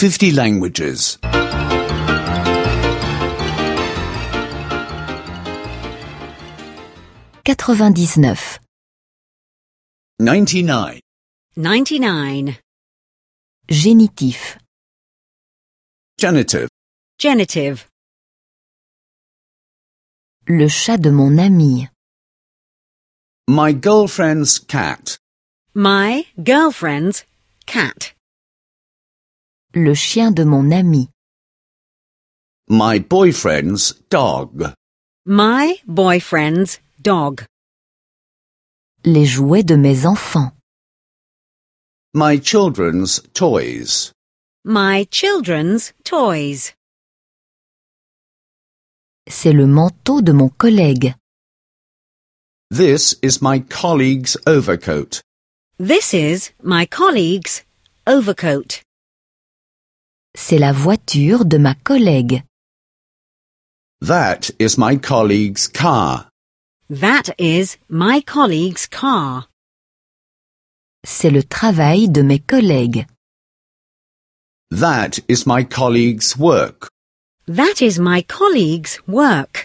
50 languages. 99. 99. 99. Génitif. Genitive. Genitive. Le chat de mon ami. My girlfriend's cat. My girlfriend's cat. Le chien de mon ami. My boyfriend's dog. My boyfriend's dog. Les jouets de mes enfants. My children's toys. My children's toys. C'est le manteau de mon collègue. This is my colleague's overcoat. This is my colleague's overcoat. C'est la voiture de ma collègue. That is my colleague's car. That is my colleague's car. C'est le travail de mes collègues. That is my colleague's work. That is my colleague's work.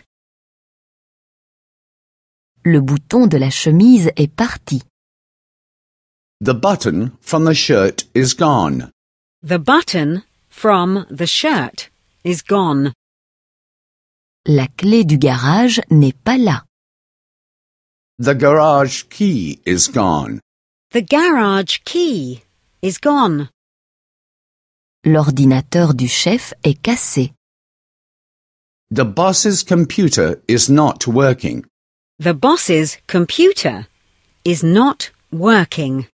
Le bouton de la chemise est parti. The button from the shirt is gone. The button from the shirt is gone. La clé du garage n'est pas là. The garage key is gone. The garage key is gone. L'ordinateur du chef est cassé. The boss's computer is not working. The boss's computer is not working.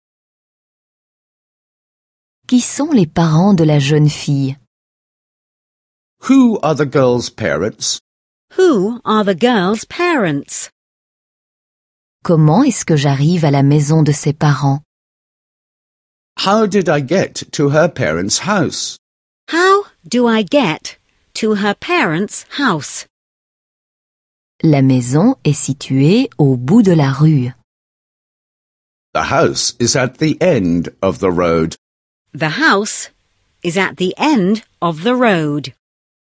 Qui sont les parents de la jeune fille? Who are the girl's parents? Who are the girl's parents? Comment est-ce que j'arrive à la maison de ses parents? How did I get to her parents' house? How do I get to her parents' house? La maison est située au bout de la rue. The house is at the end of the road. The house is at the end of the road.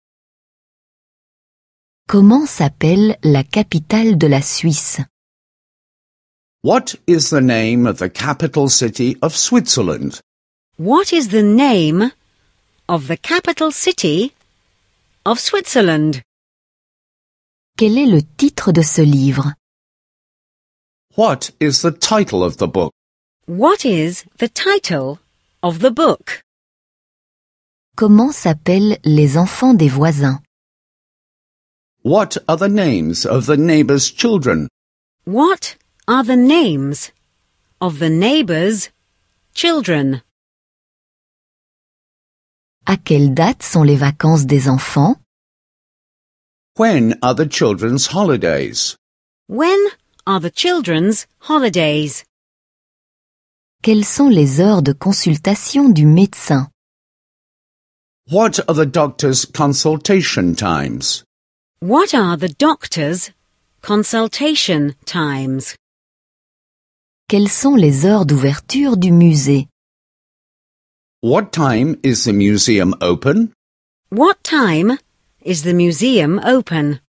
Comment s'appelle la capitale de la Suisse? What is the name of the capital city of Switzerland? What is the name of the capital city of Switzerland? Quel est le titre de ce livre? What is the title of the book? What is the title of the book? Comment s'appellent les enfants des voisins? What are the names of the neighbor's children? What are the names of the neighbor's children? À quelle date sont les vacances des enfants? When are the children's holidays? When are the children's holidays? Quelles sont les heures de consultation du médecin? What are the doctor's consultation times? What are the doctor's consultation times? Quelles sont les heures d'ouverture du musée? What time is the museum open? What time is the museum open?